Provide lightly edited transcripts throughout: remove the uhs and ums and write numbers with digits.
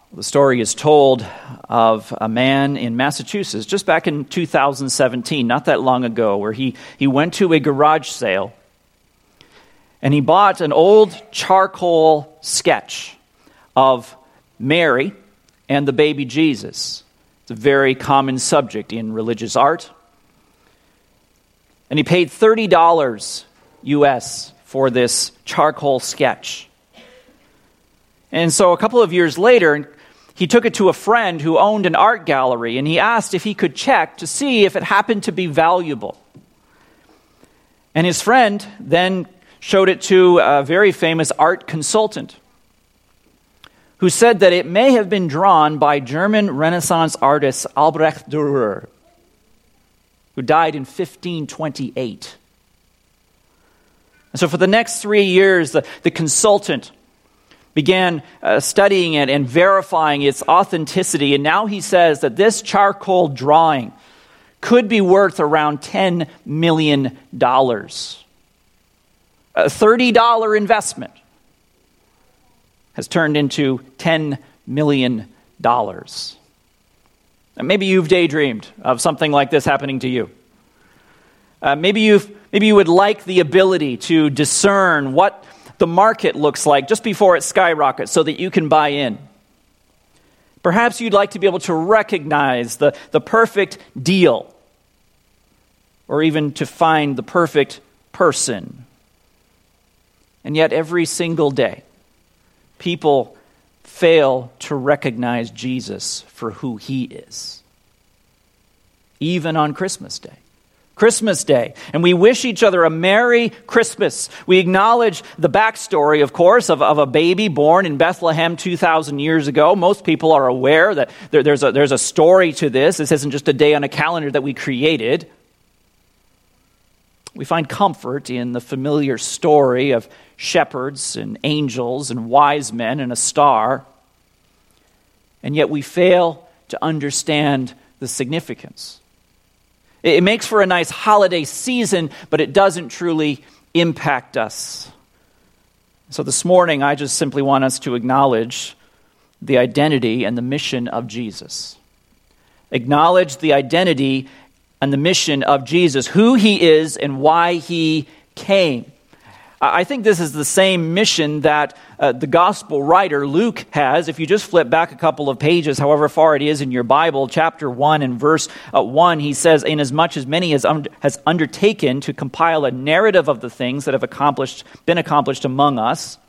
The story is told of a man in Massachusetts just back in 2017, not that long ago, where he went to a garage sale and he bought an old charcoal sketch of Mary and the baby Jesus. It's a very common subject in religious art. And he paid $30 US for this charcoal sketch. And so a couple of years later, he took it to a friend who owned an art gallery, and he asked if he could check to see if it happened to be valuable. And his friend then showed it to a very famous art consultant who said that it may have been drawn by German Renaissance artist Albrecht Dürer, who died in 1528. And so for the next 3 years, the consultant began studying it and verifying its authenticity. And now he says that this charcoal drawing could be worth around $10 million. A $30 investment has turned into $10 million. And maybe you've daydreamed of something like this happening to you. Maybe you would like the ability to discern what the market looks like just before it skyrockets so that you can buy in. Perhaps you'd like to be able to recognize the perfect deal, or even to find the perfect person. And yet every single day, people fail to recognize Jesus for who he is. Even on Christmas Day. And we wish each other a Merry Christmas. We acknowledge the backstory, of course, of a baby born in Bethlehem 2,000 years ago. Most people are aware that there's a story to this. This isn't just a day on a calendar that we created. We find comfort in the familiar story of shepherds and angels and wise men and a star. And yet we fail to understand the significance. It makes for a nice holiday season, but it doesn't truly impact us. So this morning, I just simply want us to acknowledge the identity and the mission of Jesus. Acknowledge the identity and the mission of Jesus, who he is and why he came. I think this is the same mission that the gospel writer Luke has. If you just flip back a couple of pages, however far it is in your Bible, chapter 1 and verse 1, he says, "Inasmuch as many has undertaken to compile a narrative of the things that have been accomplished among us."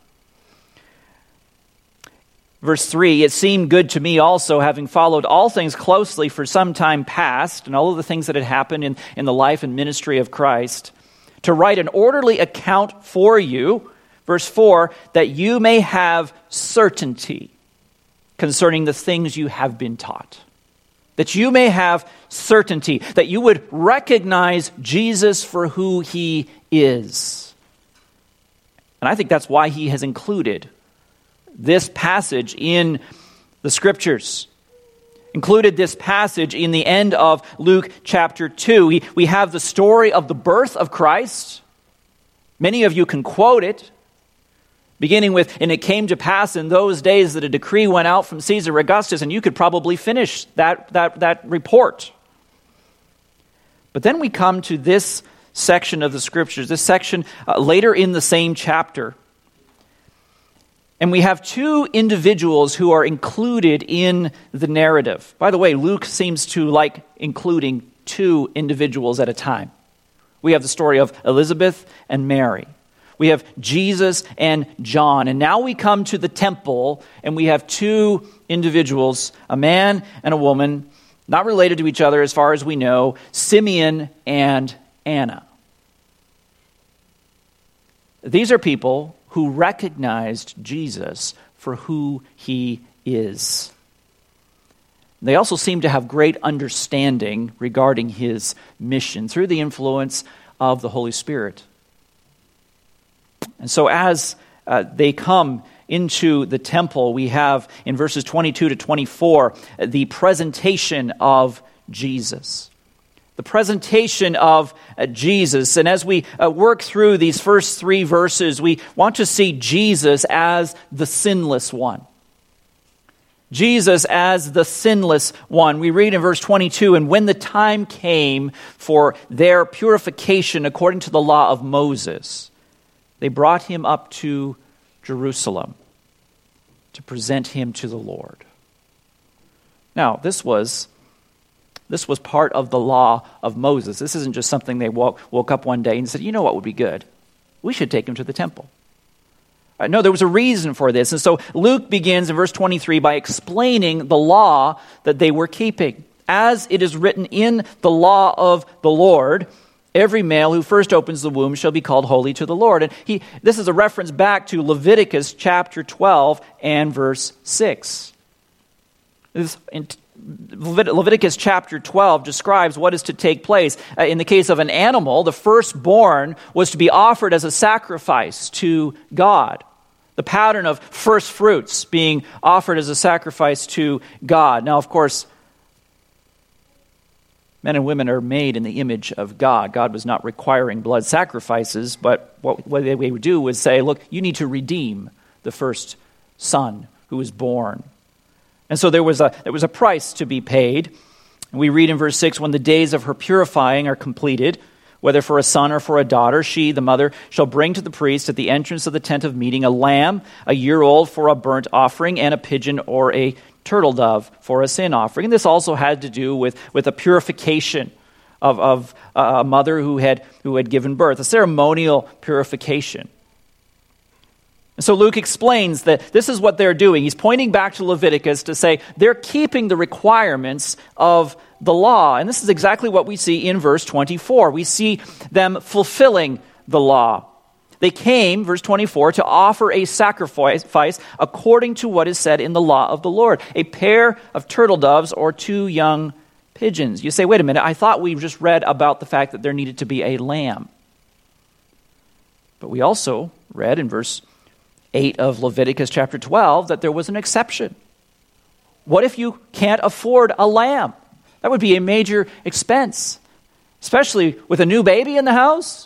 Verse 3, "It seemed good to me also, having followed all things closely for some time past," and all of the things that had happened in the life and ministry of Christ, "to write an orderly account for you," verse 4, "that you may have certainty concerning the things you have been taught." That you may have certainty, that you would recognize Jesus for who he is. And I think that's why he has included this passage in the Scriptures. Included this passage in the end of Luke chapter 2. We have the story of the birth of Christ. Many of you can quote it, beginning with, "And it came to pass in those days that a decree went out from Caesar Augustus," and you could probably finish that report. But then we come to this section of the Scriptures, this section later in the same chapter. And we have two individuals who are included in the narrative. By the way, Luke seems to like including two individuals at a time. We have the story of Elizabeth and Mary. We have Jesus and John. And now we come to the temple, and we have two individuals, a man and a woman, not related to each other as far as we know, Simeon and Anna. These are people who recognized Jesus for who he is. They also seem to have great understanding regarding his mission through the influence of the Holy Spirit. And so as they come into the temple, we have in verses 22 to 24 the presentation of Jesus. The presentation of Jesus. And as we work through these first three verses, we want to see Jesus as the sinless one. Jesus as the sinless one. We read in verse 22, and when the time came for their purification according to the law of Moses, they brought him up to Jerusalem to present him to the Lord. Now, this was part of the law of Moses. This isn't just something they woke up one day and said, you know what would be good? We should take him to the temple. No, there was a reason for this. And so Luke begins in verse 23 by explaining the law that they were keeping. As it is written in the law of the Lord, every male who first opens the womb shall be called holy to the Lord. And this is a reference back to Leviticus chapter 12 and verse 6. Leviticus chapter 12 describes what is to take place. In the case of an animal, the firstborn was to be offered as a sacrifice to God. The pattern of first fruits being offered as a sacrifice to God. Now, of course, men and women are made in the image of God. God was not requiring blood sacrifices, but what they would do was say, look, you need to redeem the first son who was born. And so there was a price to be paid. And we read in verse 6, when the days of her purifying are completed, whether for a son or for a daughter, she, the mother, shall bring to the priest at the entrance of the tent of meeting a lamb, a year old for a burnt offering, and a pigeon or a turtle dove for a sin offering. And this also had to do with a purification of a mother who had given birth, a ceremonial purification. And so Luke explains that this is what they're doing. He's pointing back to Leviticus to say they're keeping the requirements of the law. And this is exactly what we see in verse 24. We see them fulfilling the law. They came, verse 24, to offer a sacrifice according to what is said in the law of the Lord, a pair of turtle doves or 2 young pigeons. You say, wait a minute, I thought we just read about the fact that there needed to be a lamb. But we also read in verse 8 of Leviticus chapter 12 that there was an exception. What if you can't afford a lamb? That would be a major expense, especially with a new baby in the house.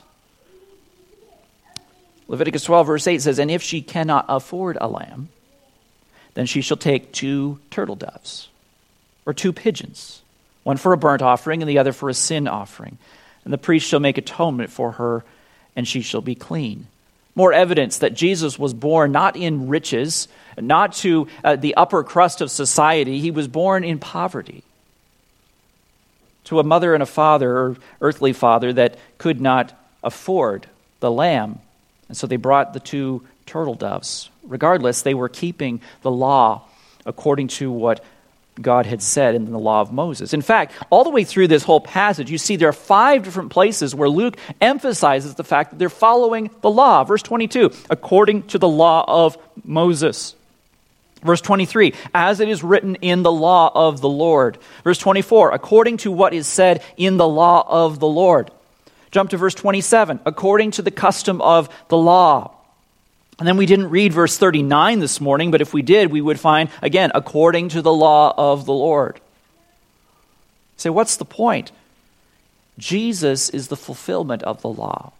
Leviticus 12 verse 8 says, and if she cannot afford a lamb, then she shall take 2 turtle doves or 2 pigeons, one for a burnt offering and the other for a sin offering. And the priest shall make atonement for her, and she shall be clean. More evidence that Jesus was born not in riches, not to the upper crust of society. He was born in poverty. To a mother and a father, or earthly father, that could not afford the lamb. And so they brought the 2 turtle doves. Regardless, they were keeping the law according to what God had said in the law of Moses. In fact, all the way through this whole passage, you see there are 5 different places where Luke emphasizes the fact that they're following the law. Verse 22, according to the law of Moses. Verse 23, as it is written in the law of the Lord. Verse 24, according to what is said in the law of the Lord. Jump to verse 27, according to the custom of the law. And then we didn't read verse 39 this morning, but if we did, we would find, again, according to the law of the Lord. So what's the point? Jesus is the fulfillment of the law.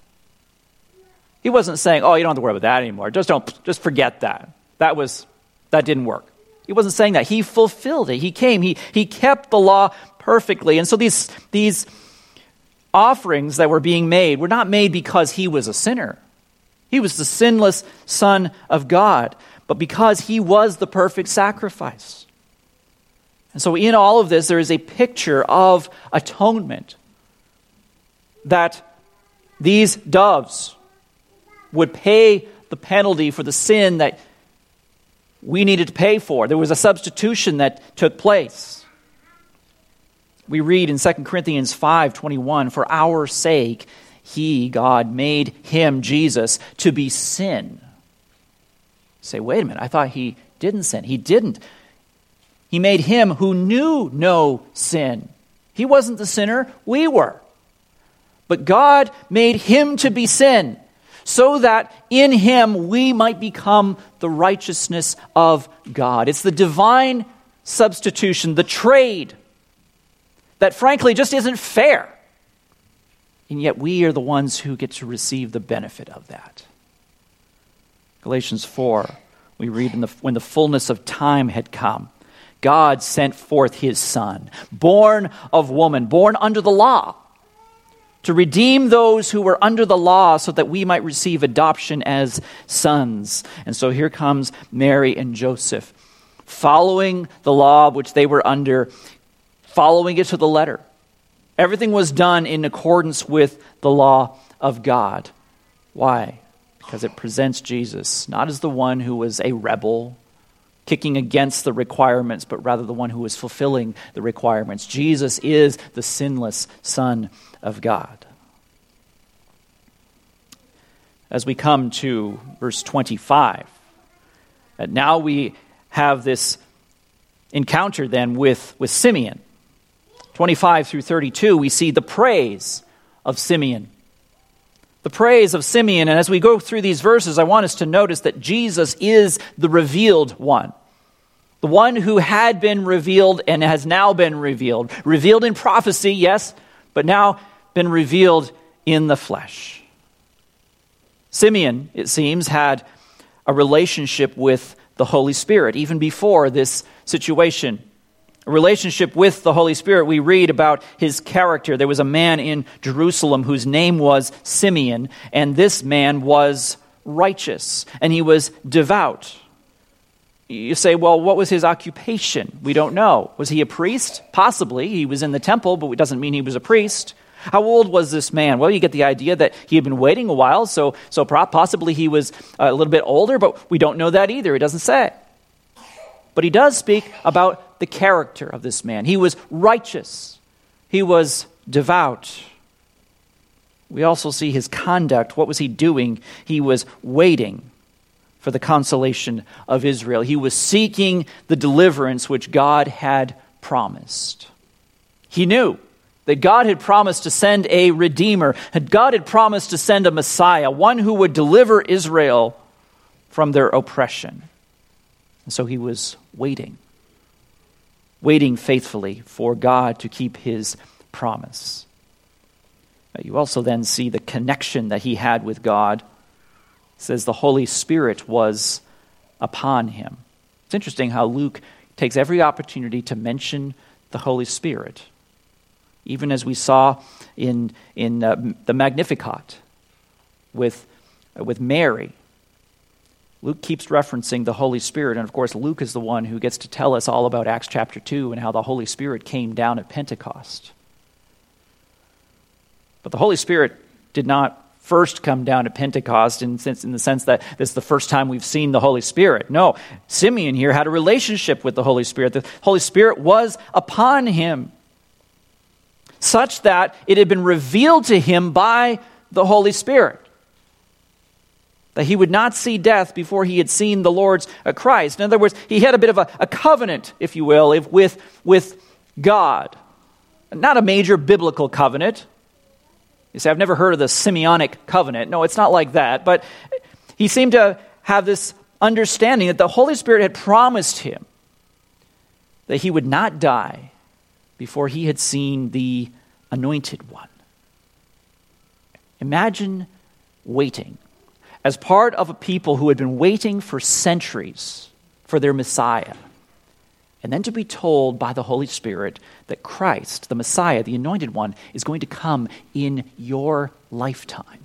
He wasn't saying, oh, you don't have to worry about that anymore. Just forget that. That didn't work. He wasn't saying that. He fulfilled it. He came. He kept the law perfectly. And so these offerings that were being made were not made because he was a sinner. He was the sinless Son of God, but because he was the perfect sacrifice. And so in all of this, there is a picture of atonement, that these doves would pay the penalty for the sin that we needed to pay for. There was a substitution that took place. We read in 2 Corinthians 5:21, for our sake, he, God, made him, Jesus, to be sin. Say, wait a minute, I thought he didn't sin. He didn't. He made him who knew no sin. He wasn't the sinner, we were. But God made him to be sin, so that in him we might become the righteousness of God. It's the divine substitution, the trade, that frankly just isn't fair. And yet we are the ones who get to receive the benefit of that. Galatians 4, we read, when the fullness of time had come, God sent forth his Son, born of woman, born under the law, to redeem those who were under the law so that we might receive adoption as sons. And so here comes Mary and Joseph, following the law which they were under, following it to the letter. Everything was done in accordance with the law of God. Why? Because it presents Jesus not as the one who was a rebel, kicking against the requirements, but rather the one who was fulfilling the requirements. Jesus is the sinless Son of God. As we come to verse 25, and now we have this encounter then with Simeon. 25 through 32, we see the praise of Simeon. The praise of Simeon, and as we go through these verses, I want us to notice that Jesus is the revealed one. The one who had been revealed and has now been revealed. Revealed in prophecy, yes, but now been revealed in the flesh. Simeon, it seems, had a relationship with the Holy Spirit even before this situation. A relationship with the Holy Spirit. We read about his character. There was a man in Jerusalem whose name was Simeon, and this man was righteous, and he was devout. You say, well, what was his occupation? We don't know. Was he a priest? Possibly. He was in the temple, but it doesn't mean he was a priest. How old was this man? Well, you get the idea that he had been waiting a while, so possibly he was a little bit older, but we don't know that either. It doesn't say. But he does speak about the character of this man. He was righteous. He was devout. We also see his conduct. What was he doing? He was waiting for the consolation of Israel. He was seeking the deliverance which God had promised. He knew that God had promised to send a Redeemer, that God had promised to send a Messiah, one who would deliver Israel from their oppression. And so he was waiting faithfully for God to keep his promise. You also then see the connection that he had with God. It says the Holy Spirit was upon him. It's interesting how Luke takes every opportunity to mention the Holy Spirit, even as we saw in the Magnificat with Mary. Luke keeps referencing the Holy Spirit, and of course Luke is the one who gets to tell us all about Acts chapter 2 and how the Holy Spirit came down at Pentecost. But the Holy Spirit did not first come down at Pentecost in the sense that this is the first time we've seen the Holy Spirit. No, Simeon here had a relationship with the Holy Spirit. The Holy Spirit was upon him, such that it had been revealed to him by the Holy Spirit that he would not see death before he had seen the Lord's Christ. In other words, he had a bit of a covenant, if you will, with God. Not a major biblical covenant. You say, I've never heard of the Simeonic covenant. No, it's not like that. But he seemed to have this understanding that the Holy Spirit had promised him that he would not die before he had seen the Anointed One. Imagine waiting as part of a people who had been waiting for centuries for their Messiah, and then to be told by the Holy Spirit that Christ, the Messiah, the Anointed One, is going to come in your lifetime.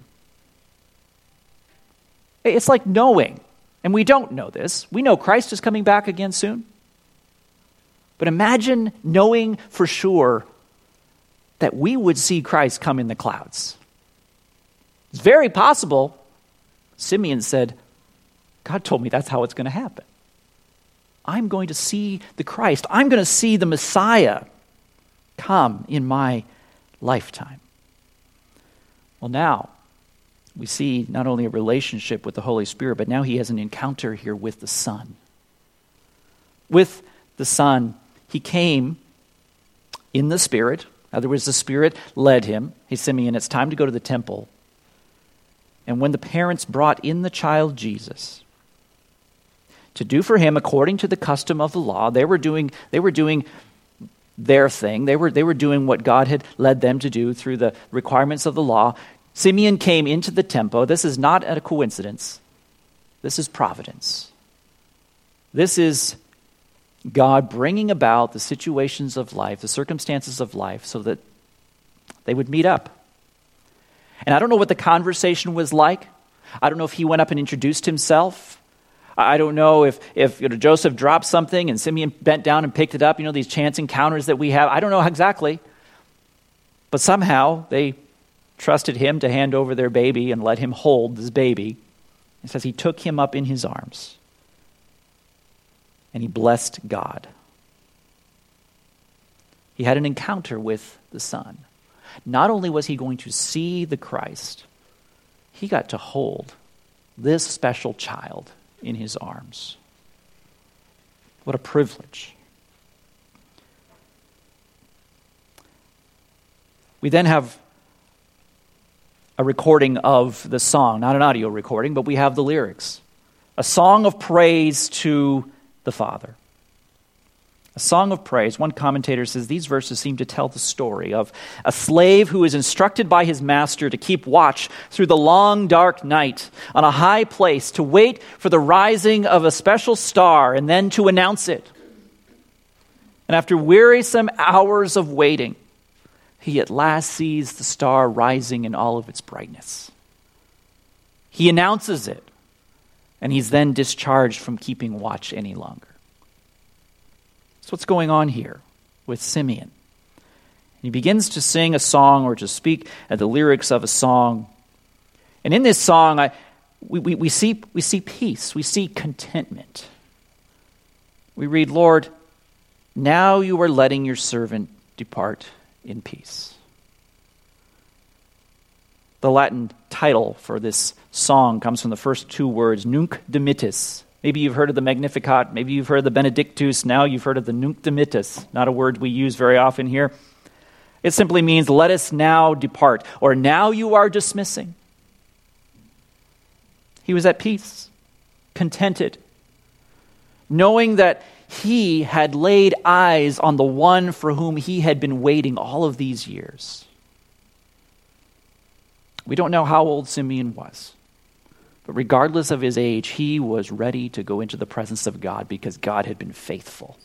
It's like knowing, and we don't know this, we know Christ is coming back again soon. But imagine knowing for sure that we would see Christ come in the clouds. It's very possible. Simeon said, God told me that's how it's going to happen. I'm going to see the Christ. I'm going to see the Messiah come in my lifetime. Well, now we see not only a relationship with the Holy Spirit, but now he has an encounter here with the Son. With the Son, he came in the Spirit. In other words, the Spirit led him. Hey, Simeon, it's time to go to the temple. And when the parents brought in the child Jesus to do for him according to the custom of the law, they were doing their thing. They were doing what God had led them to do through the requirements of the law. Simeon came into the temple. This is not a coincidence. This is providence. This is God bringing about the situations of life, the circumstances of life, so that they would meet up. And I don't know what the conversation was like. I don't know if he went up and introduced himself. I don't know if Joseph dropped something and Simeon bent down and picked it up, these chance encounters that we have. I don't know exactly. But somehow they trusted him to hand over their baby and let him hold this baby. It says he took him up in his arms and he blessed God. He had an encounter with the Son. Not only was he going to see the Christ, he got to hold this special child in his arms. What a privilege. We then have a recording of the song, not an audio recording, but we have the lyrics. A song of praise to the Father. A song of praise. One commentator says these verses seem to tell the story of a slave who is instructed by his master to keep watch through the long dark night on a high place to wait for the rising of a special star and then to announce it. And after wearisome hours of waiting, he at last sees the star rising in all of its brightness. He announces it, and he's then discharged from keeping watch any longer. That's what's going on here with Simeon. He begins to sing a song or to speak the lyrics of a song. And in this song, we see peace. We see contentment. We read, Lord, now you are letting your servant depart in peace. The Latin title for this song comes from the first two words, Nunc Dimittis. Maybe you've heard of the Magnificat, maybe you've heard of the Benedictus, now you've heard of the Nunc Dimittis, not a word we use very often here. It simply means, let us now depart, or now you are dismissing. He was at peace, contented, knowing that he had laid eyes on the one for whom he had been waiting all of these years. We don't know how old Simeon was. But regardless of his age, he was ready to go into the presence of God because God had been faithful.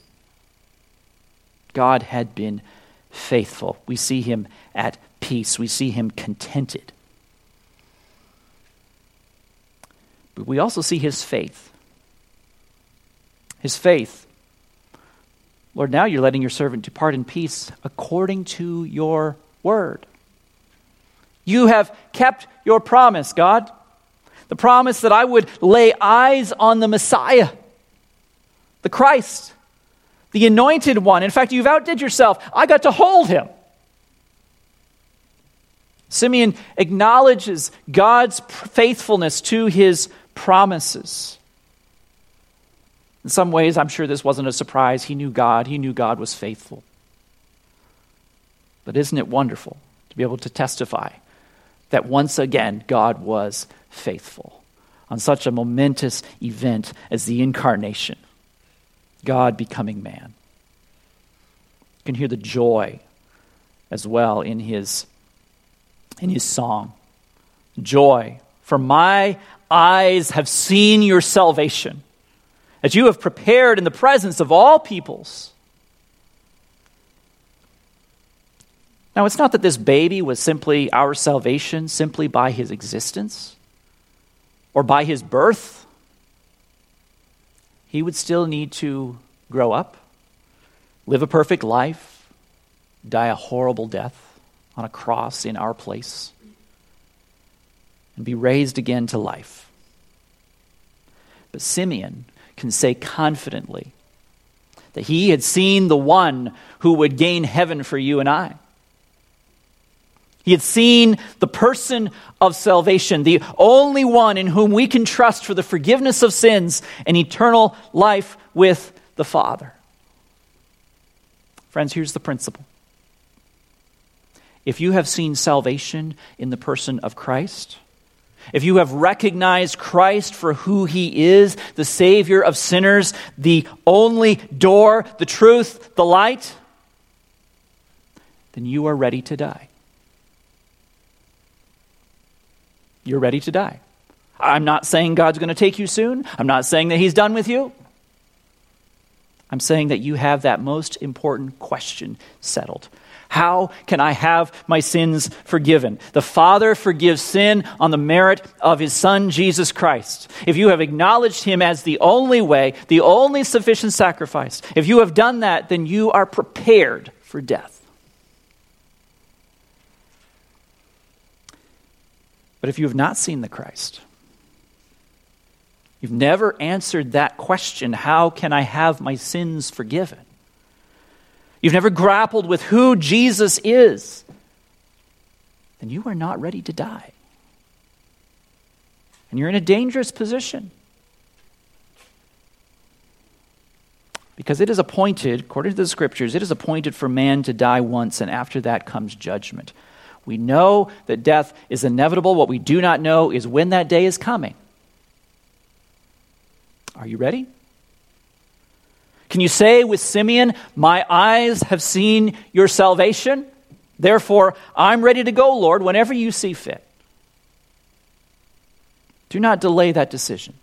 God had been faithful. We see him at peace. We see him contented. But we also see his faith. His faith. Lord, now you're letting your servant depart in peace according to your word. You have kept your promise, God. The promise that I would lay eyes on the Messiah, the Christ, the anointed one. In fact, you've outdid yourself. I got to hold him. Simeon acknowledges God's faithfulness to his promises. In some ways, I'm sure this wasn't a surprise. He knew God. He knew God was faithful. But isn't it wonderful to be able to testify that once again God was faithful on such a momentous event as the incarnation, God becoming man? You can hear the joy as well in his song. Joy, for my eyes have seen your salvation, that you have prepared in the presence of all peoples. Now, it's not that this baby was simply our salvation simply by his existence or by his birth. He would still need to grow up, live a perfect life, die a horrible death on a cross in our place, and be raised again to life. But Simeon can say confidently that he had seen the one who would gain heaven for you and I. He had seen the person of salvation, the only one in whom we can trust for the forgiveness of sins and eternal life with the Father. Friends, here's the principle. If you have seen salvation in the person of Christ, if you have recognized Christ for who he is, the Savior of sinners, the only door, the truth, the light, then you are ready to die. You're ready to die. I'm not saying God's going to take you soon. I'm not saying that he's done with you. I'm saying that you have that most important question settled. How can I have my sins forgiven? The Father forgives sin on the merit of his Son, Jesus Christ. If you have acknowledged him as the only way, the only sufficient sacrifice, if you have done that, then you are prepared for death. But if you have not seen the Christ, you've never answered that question, how can I have my sins forgiven? You've never grappled with who Jesus is, then you are not ready to die. And you're in a dangerous position. Because it is appointed, according to the Scriptures, it is appointed for man to die once, and after that comes judgment. We know that death is inevitable. What we do not know is when that day is coming. Are you ready? Can you say with Simeon, my eyes have seen your salvation, therefore I'm ready to go, Lord, whenever you see fit? Do not delay that decision.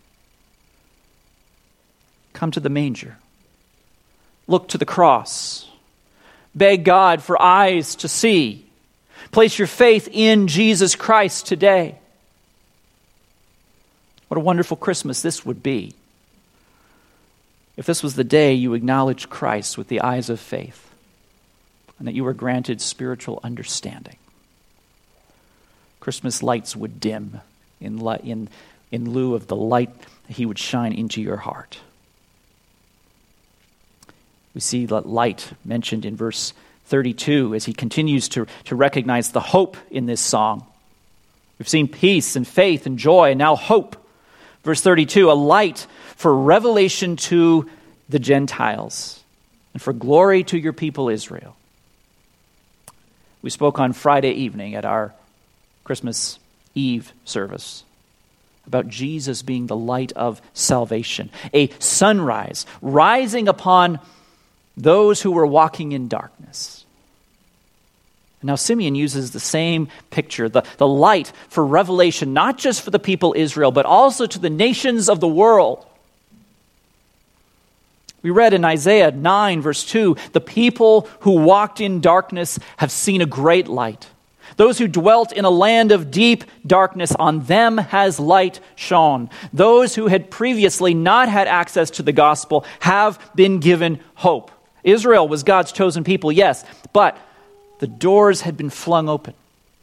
Come to the manger. Look to the cross. Beg God for eyes to see. Place your faith in Jesus Christ today. What a wonderful Christmas this would be if this was the day you acknowledged Christ with the eyes of faith and that you were granted spiritual understanding. Christmas lights would dim in lieu of the light that he would shine into your heart. We see that light mentioned in verse 32 as he continues to recognize the hope in this song. We've seen peace and faith and joy and now hope. Verse 32, a light for revelation to the Gentiles and for glory to your people Israel. We spoke on Friday evening at our Christmas Eve service about Jesus being the light of salvation, a sunrise rising upon those who were walking in darkness. Now Simeon uses the same picture, the light for revelation, not just for the people Israel, but also to the nations of the world. We read in Isaiah 9, verse 2, the people who walked in darkness have seen a great light. Those who dwelt in a land of deep darkness, on them has light shone. Those who had previously not had access to the gospel have been given hope. Israel was God's chosen people, yes, but the doors had been flung open.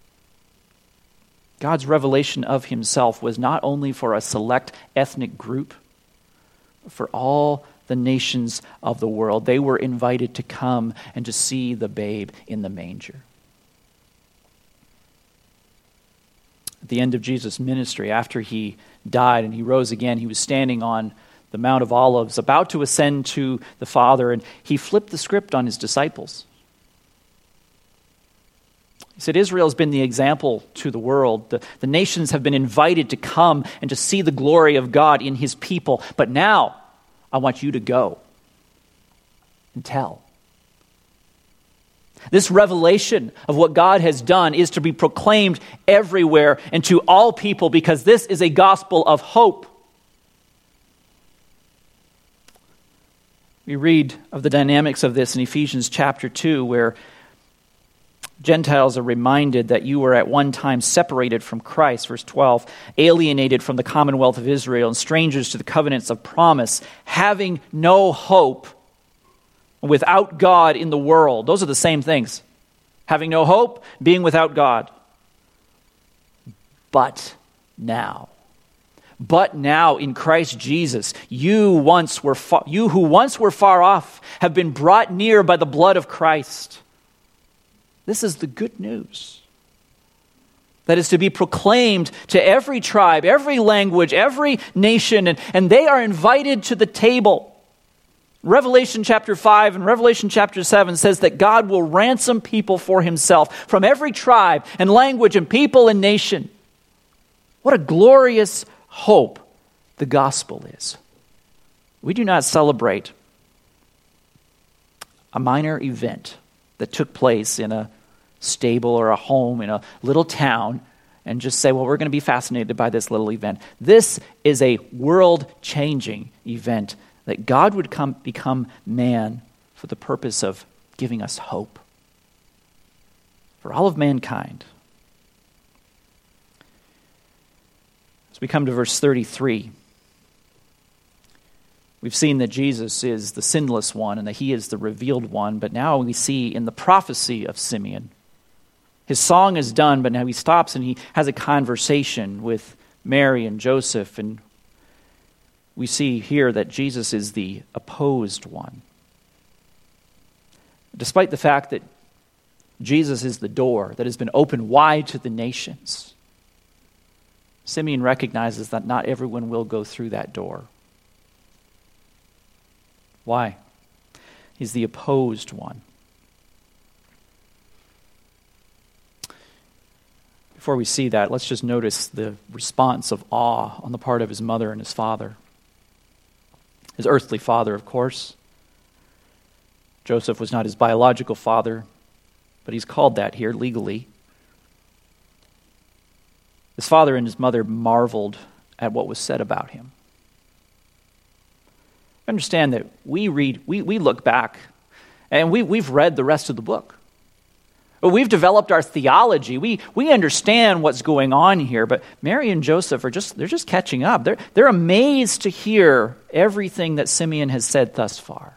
God's revelation of himself was not only for a select ethnic group, but for all the nations of the world. They were invited to come and to see the babe in the manger. At the end of Jesus' ministry, after he died and he rose again, he was standing on the Mount of Olives, about to ascend to the Father, and he flipped the script on his disciples. He said, Israel has been the example to the world. The nations have been invited to come and to see the glory of God in his people. But now, I want you to go and tell. This revelation of what God has done is to be proclaimed everywhere and to all people, because this is a gospel of hope. We read of the dynamics of this in Ephesians chapter 2, where Gentiles are reminded that you were at one time separated from Christ, verse 12, alienated from the commonwealth of Israel and strangers to the covenants of promise, having no hope, without God in the world. Those are the same things. Having no hope, being without God. But now in Christ Jesus, you who once were far off have been brought near by the blood of Christ. This is the good news that is to be proclaimed to every tribe, every language, every nation, and they are invited to the table. Revelation chapter 5 and Revelation chapter 7 says that God will ransom people for himself from every tribe and language and people and nation. What a glorious hope the gospel is. We do not celebrate a minor event that took place in a stable or a home in a little town and just say, well, we're going to be fascinated by this little event. This is a world-changing event that God would become man for the purpose of giving us hope for all of mankind. As we come to verse 33, we've seen that Jesus is the sinless one and that he is the revealed one, but now we see in the prophecy of Simeon, his song is done, but now he stops and he has a conversation with Mary and Joseph, and we see here that Jesus is the opposed one. Despite the fact that Jesus is the door that has been opened wide to the nations, Simeon recognizes that not everyone will go through that door. Why? He's the opposed one. Before we see that, let's just notice the response of awe on the part of his mother and his father. His earthly father, of course. Joseph was not his biological father, but he's called that here legally. His father and his mother marveled at what was said about him. Understand that we look back, and we've read the rest of the book. We've developed our theology. We understand what's going on here, but Mary and Joseph they're just catching up. They're amazed to hear everything that Simeon has said thus far.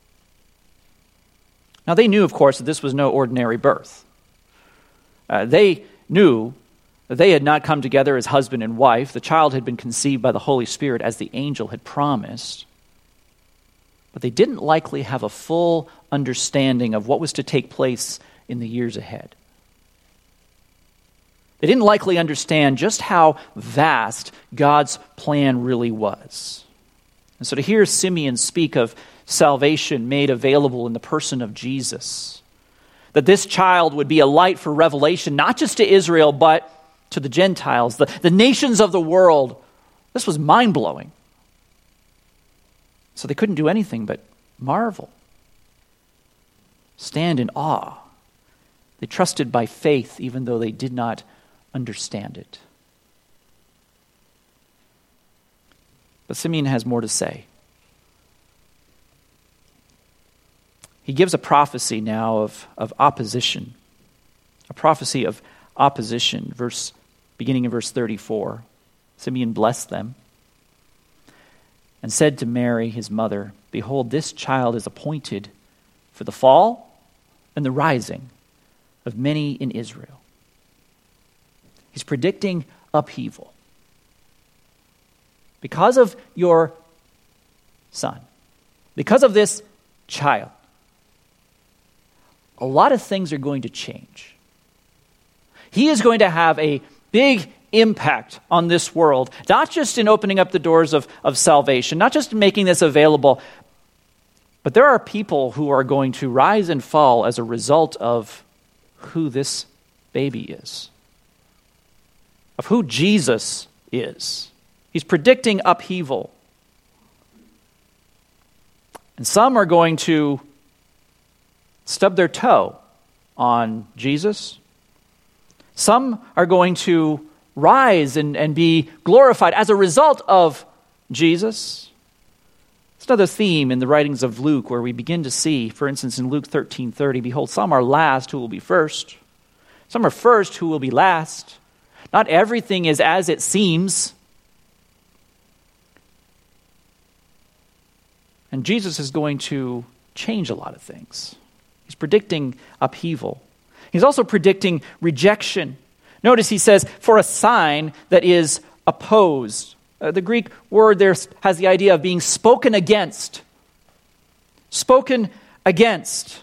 Now they knew, of course, that this was no ordinary birth. They knew that they had not come together as husband and wife. The child had been conceived by the Holy Spirit as the angel had promised. But they didn't likely have a full understanding of what was to take place in the years ahead. They didn't likely understand just how vast God's plan really was. And so to hear Simeon speak of salvation made available in the person of Jesus, that this child would be a light for revelation, not just to Israel, but to the Gentiles, the nations of the world, this was mind-blowing. So they couldn't do anything but marvel, stand in awe. They trusted by faith even though they did not understand it. But Simeon has more to say. He gives a prophecy now of opposition. A prophecy of opposition, beginning in verse 34. Simeon blessed them and said to Mary, his mother, "Behold, this child is appointed for the fall and the rising of many in Israel." He's predicting upheaval. Because of your son, because of this child, a lot of things are going to change. He is going to have a big impact on this world, not just in opening up the doors of salvation, not just in making this available, but there are people who are going to rise and fall as a result of who this baby is, of who Jesus is. He's predicting upheaval. And some are going to stub their toe on Jesus. Some are going to rise and be glorified as a result of Jesus. It's another theme in the writings of Luke where we begin to see, for instance, in Luke 13:30, "Behold, some are last who will be first. Some are first who will be last. Not everything is as it seems." And Jesus is going to change a lot of things. He's predicting upheaval. He's also predicting rejection. Notice he says, "for a sign that is opposed." The Greek word there has the idea of being spoken against. Spoken against.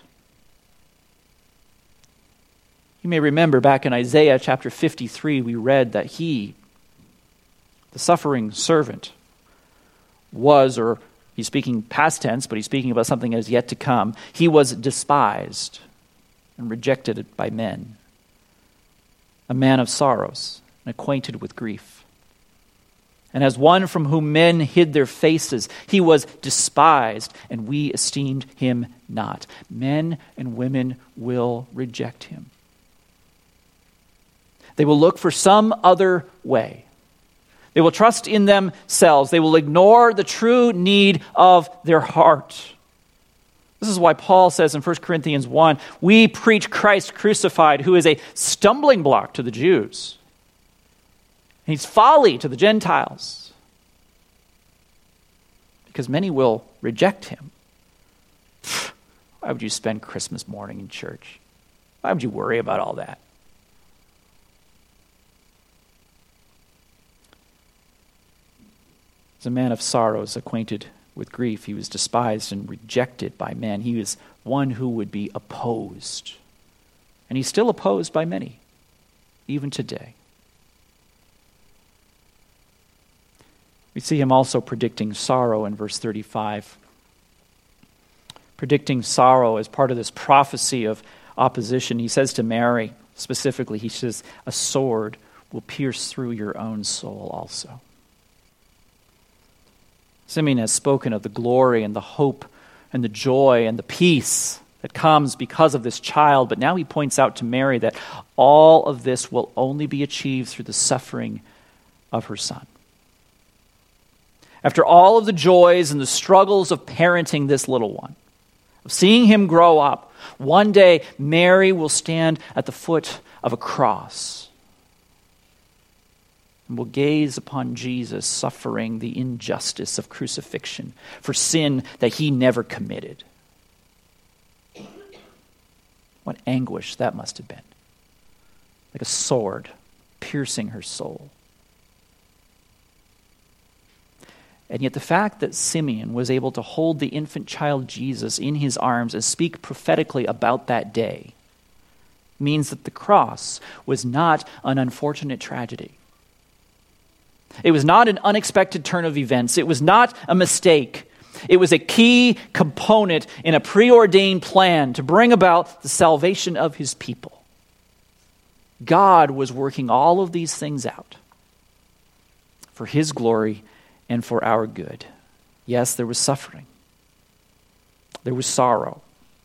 You may remember back in Isaiah chapter 53, we read that he, the suffering servant, was, or he's speaking past tense, but he's speaking about something that is yet to come. He was despised and rejected by men, a man of sorrows and acquainted with grief. And as one from whom men hid their faces, he was despised, and we esteemed him not. Men and women will reject him. They will look for some other way. They will trust in themselves. They will ignore the true need of their heart. This is why Paul says in 1 Corinthians 1, we preach Christ crucified, who is a stumbling block to the Jews. He's folly to the Gentiles. Because many will reject him. Why would you spend Christmas morning in church? Why would you worry about all that? As a man of sorrows, acquainted with grief, he was despised and rejected by men. He was one who would be opposed. And he's still opposed by many, even today. We see him also predicting sorrow in verse 35. Predicting sorrow as part of this prophecy of opposition. He says to Mary, specifically, he says, a sword will pierce through your own soul also. Simeon has spoken of the glory and the hope and the joy and the peace that comes because of this child, but now he points out to Mary that all of this will only be achieved through the suffering of her son. After all of the joys and the struggles of parenting this little one, of seeing him grow up, one day Mary will stand at the foot of a cross and will gaze upon Jesus suffering the injustice of crucifixion for sin that he never committed. What anguish that must have been. Like a sword piercing her soul. And yet the fact that Simeon was able to hold the infant child Jesus in his arms and speak prophetically about that day means that the cross was not an unfortunate tragedy. It was not an unexpected turn of events. It was not a mistake. It was a key component in a preordained plan to bring about the salvation of his people. God was working all of these things out for his glory and for our good. Yes, there was suffering. There was sorrow.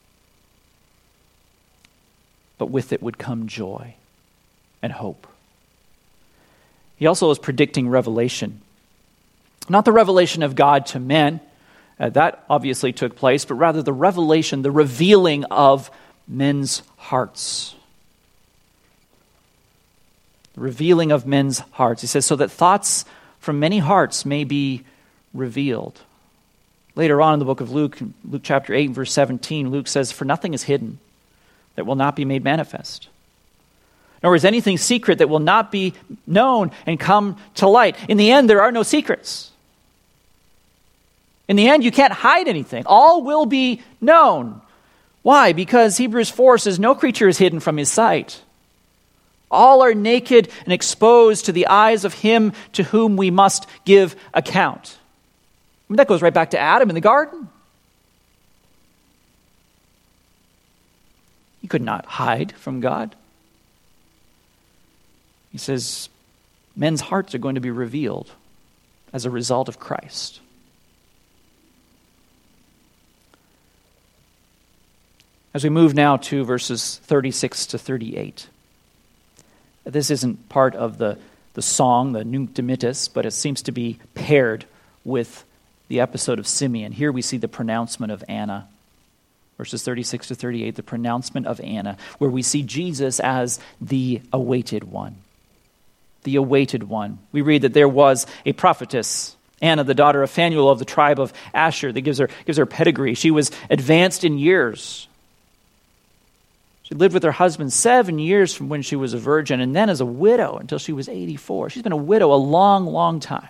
But with it would come joy and hope. He also is predicting revelation. Not the revelation of God to men. That obviously took place, but rather the revelation, the revealing of men's hearts. The revealing of men's hearts. He says, so that thoughts from many hearts may be revealed. Later on in the book of Luke, Luke chapter 8, verse 17, Luke says, for nothing is hidden that will not be made manifest. Nor is anything secret that will not be known and come to light. In the end, there are no secrets. In the end, you can't hide anything. All will be known. Why? Because Hebrews 4 says, no creature is hidden from his sight. All are naked and exposed to the eyes of him to whom we must give account. I mean, that goes right back to Adam in the garden. He could not hide from God. He says, men's hearts are going to be revealed as a result of Christ. As we move now to verses 36 to 38. This isn't part of the song, the Nunc Dimittis, but it seems to be paired with the episode of Simeon. Here we see the pronouncement of Anna. Verses 36 to 38, the pronouncement of Anna, where we see Jesus as the awaited one. The awaited one. We read that there was a prophetess, Anna, the daughter of Phanuel of the tribe of Asher, that gives her pedigree. She was advanced in years. She lived with her husband 7 years from when she was a virgin, and then as a widow until she was 84. She's been a widow a long, long time.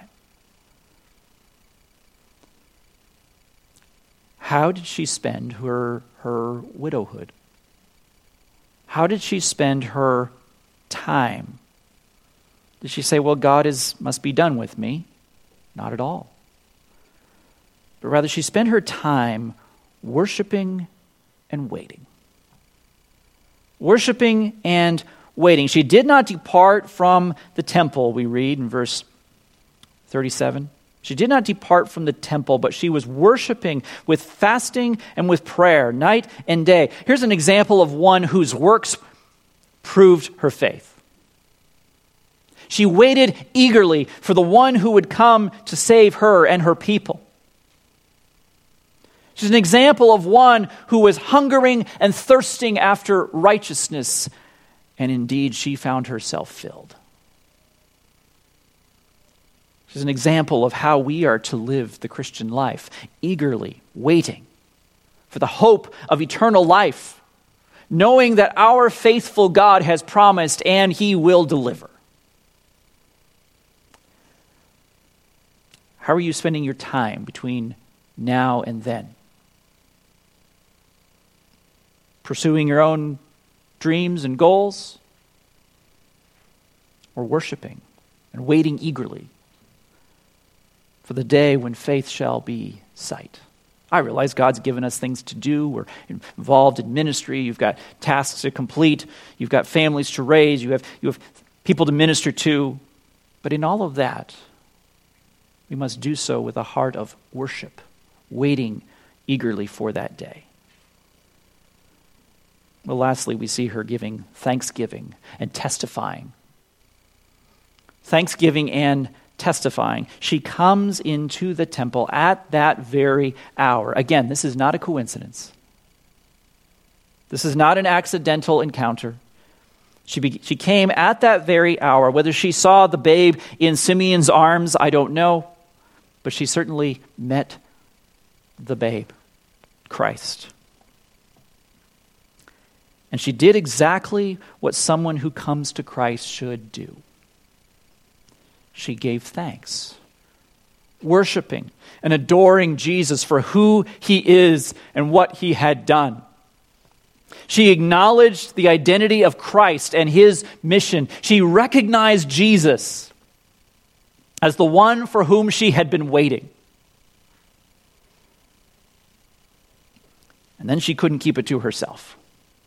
How did she spend her widowhood? How did she spend her time? Did she say, well, God must be done with me? Not at all. But rather, she spent her time worshiping and waiting. Worshiping and waiting. She did not depart from the temple, we read in verse 37. She did not depart from the temple, but she was worshiping with fasting and with prayer, night and day. Here's an example of one whose works proved her faith. She waited eagerly for the one who would come to save her and her people. She's an example of one who was hungering and thirsting after righteousness, and indeed she found herself filled. She's an example of how we are to live the Christian life, eagerly waiting for the hope of eternal life, knowing that our faithful God has promised and He will deliver. How are you spending your time between now and then? Pursuing your own dreams and goals? Or worshiping and waiting eagerly for the day when faith shall be sight? I realize God's given us things to do. We're involved in ministry. You've got tasks to complete. You've got families to raise. You have people to minister to. But in all of that, we must do so with a heart of worship, waiting eagerly for that day. Well, lastly, we see her giving thanksgiving and testifying. Thanksgiving and testifying. She comes into the temple at that very hour. Again, this is not a coincidence. This is not an accidental encounter. She came at that very hour. Whether she saw the babe in Simeon's arms, I don't know. But she certainly met the babe, Christ. And she did exactly what someone who comes to Christ should do. She gave thanks, worshiping and adoring Jesus for who He is and what He had done. She acknowledged the identity of Christ and His mission. She recognized Jesus as the one for whom she had been waiting. And then she couldn't keep it to herself.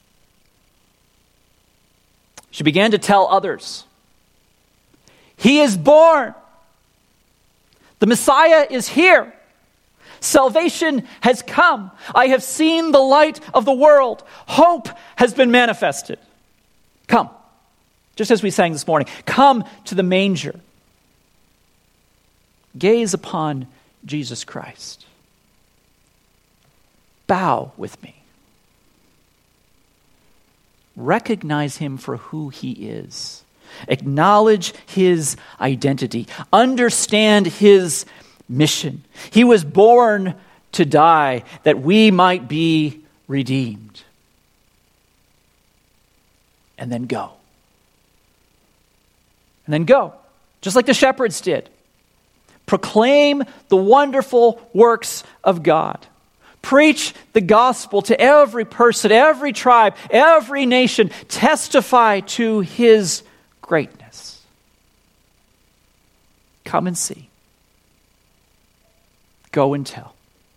She began to tell others, He is born. The Messiah is here. Salvation has come. I have seen the light of the world. Hope has been manifested. Come, just as we sang this morning, come to the manger. Gaze upon Jesus Christ. Bow with me. Recognize Him for who He is. Acknowledge His identity. Understand His mission. He was born to die that we might be redeemed. And then go. And then go, just like the shepherds did. Proclaim the wonderful works of God. Preach the gospel to every person, every tribe, every nation. Testify to His greatness. Come and see. Go and tell.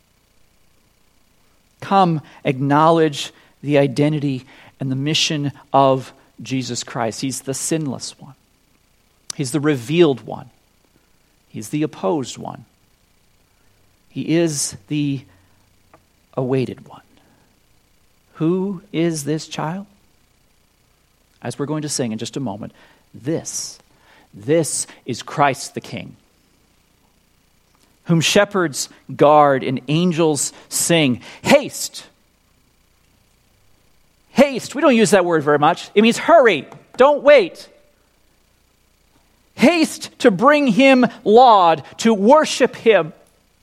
Come, acknowledge the identity and the mission of Jesus Christ. He's the sinless one. He's the revealed one. He's the opposed one. He is the awaited one. Who is this child? As we're going to sing in just a moment, this is Christ the King, whom shepherds guard and angels sing. Haste! Haste. We don't use that word very much. It means hurry. Don't wait. Haste to bring Him laud, to worship Him.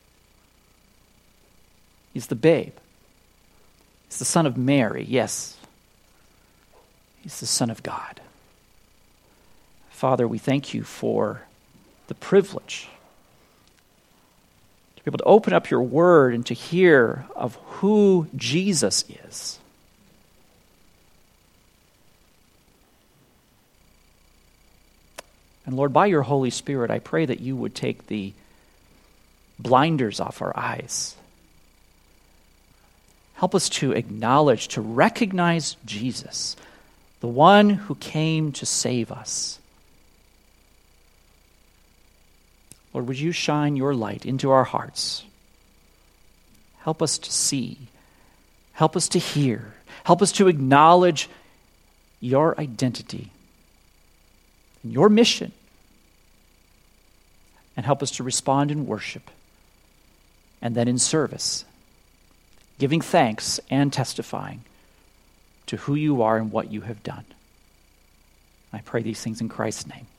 He's the babe. He's the Son of Mary, yes. He's the Son of God. Father, we thank You for the privilege to be able to open up Your word and to hear of who Jesus is. And Lord, by Your Holy Spirit, I pray that You would take the blinders off our eyes. Help us to acknowledge, to recognize Jesus, the one who came to save us. Lord, would You shine Your light into our hearts? Help us to see. Help us to hear. Help us to acknowledge Your identity, Your mission, and help us to respond in worship and then in service, giving thanks and testifying to who you are and what you have done. I pray these things in Christ's name.